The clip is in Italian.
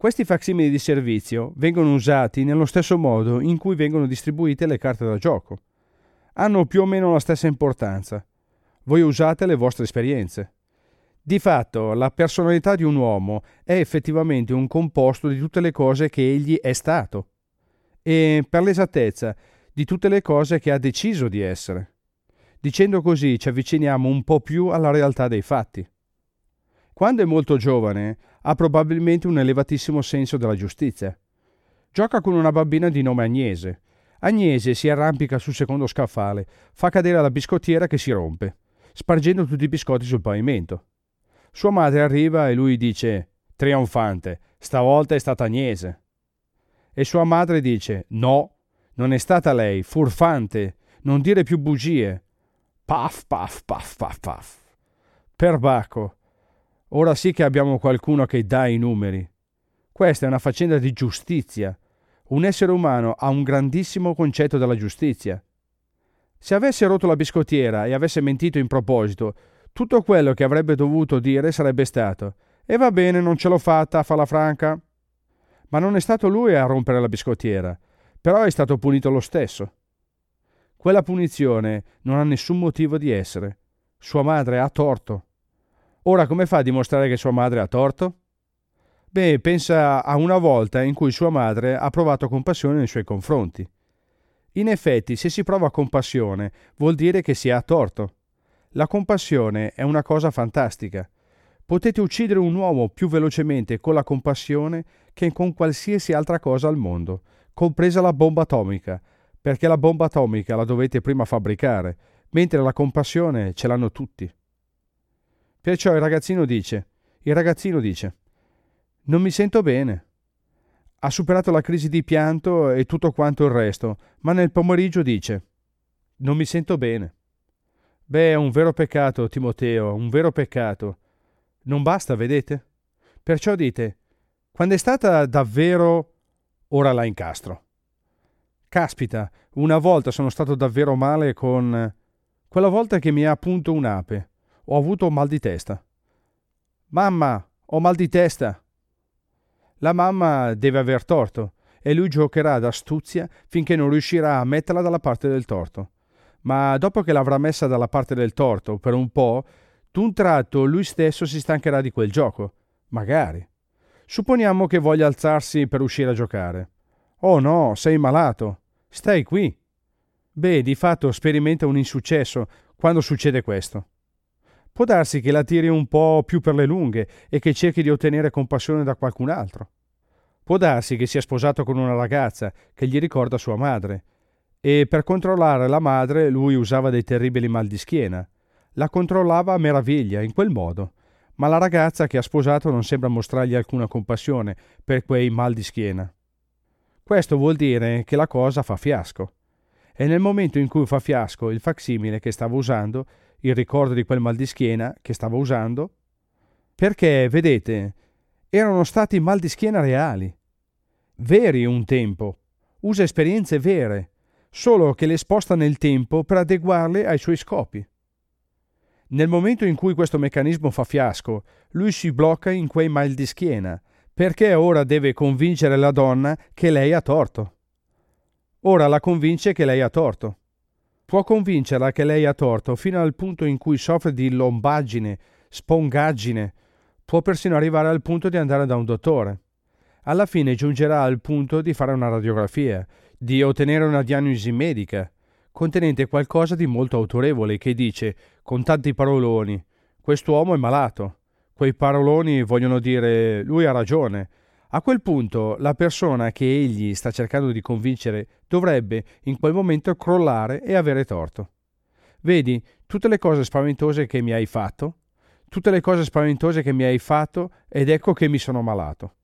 Questi facsimili di servizio vengono usati nello stesso modo in cui vengono distribuite le carte da gioco. Hanno più o meno la stessa importanza. Voi usate le vostre esperienze. Di fatto, la personalità di un uomo è effettivamente un composto di tutte le cose che egli è stato e, per l'esattezza, di tutte le cose che ha deciso di essere. Dicendo così ci avviciniamo un po' più alla realtà dei fatti. Quando è molto giovane, ha probabilmente un elevatissimo senso della giustizia. Gioca con una bambina di nome Agnese. Agnese si arrampica sul secondo scaffale, fa cadere la biscottiera che si rompe, spargendo tutti i biscotti sul pavimento. Sua madre arriva e lui dice, trionfante, stavolta è stata Agnese. E sua madre dice, no, non è stata lei, furfante, non dire più bugie. Paf, paf, paf, paf, paf. Perbacco. Ora sì che abbiamo qualcuno che dà i numeri. Questa è una faccenda di giustizia. Un essere umano ha un grandissimo concetto della giustizia. Se avesse rotto la biscottiera e avesse mentito in proposito, tutto quello che avrebbe dovuto dire sarebbe stato «E va bene, non ce l'ho fatta, falla franca». Ma non è stato lui a rompere la biscottiera, però è stato punito lo stesso. Quella punizione non ha nessun motivo di essere. Sua madre ha torto. Ora come fa a dimostrare che sua madre ha torto? Beh, pensa a una volta in cui sua madre ha provato compassione nei suoi confronti. In effetti, se si prova compassione, vuol dire che si ha torto. La compassione è una cosa fantastica. Potete uccidere un uomo più velocemente con la compassione che con qualsiasi altra cosa al mondo, compresa la bomba atomica, perché la bomba atomica la dovete prima fabbricare, mentre la compassione ce l'hanno tutti. Perciò il ragazzino dice, non mi sento bene. Ha superato la crisi di pianto e tutto quanto il resto, ma nel pomeriggio dice, non mi sento bene. Beh, è un vero peccato, Timoteo, un vero peccato. Non basta, vedete? Perciò dite, quando è stata davvero, ora la incastro. Caspita, una volta sono stato davvero male con... quella volta che mi ha punto un'ape. Ho avuto mal di testa. Mamma, ho mal di testa. La mamma deve aver torto e lui giocherà d'astuzia finché non riuscirà a metterla dalla parte del torto. Ma dopo che l'avrà messa dalla parte del torto per un po', d'un tratto lui stesso si stancherà di quel gioco. Magari. Supponiamo che voglia alzarsi per uscire a giocare. Oh no, sei malato. Stai qui. Beh, di fatto sperimenta un insuccesso quando succede questo. Può darsi che la tiri un po' più per le lunghe e che cerchi di ottenere compassione da qualcun altro. Può darsi che sia sposato con una ragazza che gli ricorda sua madre e per controllare la madre lui usava dei terribili mal di schiena. La controllava a meraviglia in quel modo, ma la ragazza che ha sposato non sembra mostrargli alcuna compassione per quei mal di schiena. Questo vuol dire che la cosa fa fiasco. E nel momento in cui fa fiasco il facsimile che stava usando, il ricordo di quel mal di schiena che stava usando, perché, vedete, erano stati mal di schiena reali, veri un tempo, usa esperienze vere, solo che le sposta nel tempo per adeguarle ai suoi scopi. Nel momento in cui questo meccanismo fa fiasco, lui si blocca in quei mal di schiena, perché ora deve convincere la donna che lei ha torto. Ora la convince che lei ha torto. Può convincerla che lei ha torto fino al punto in cui soffre di lombaggine, spongaggine, può persino arrivare al punto di andare da un dottore. Alla fine giungerà al punto di fare una radiografia, di ottenere una diagnosi medica, contenente qualcosa di molto autorevole che dice, con tanti paroloni, quest'uomo è malato. Quei paroloni vogliono dire, lui ha ragione. A quel punto la persona che egli sta cercando di convincere dovrebbe in quel momento crollare e avere torto. Vedi, tutte le cose spaventose che mi hai fatto, ed ecco che mi sono malato.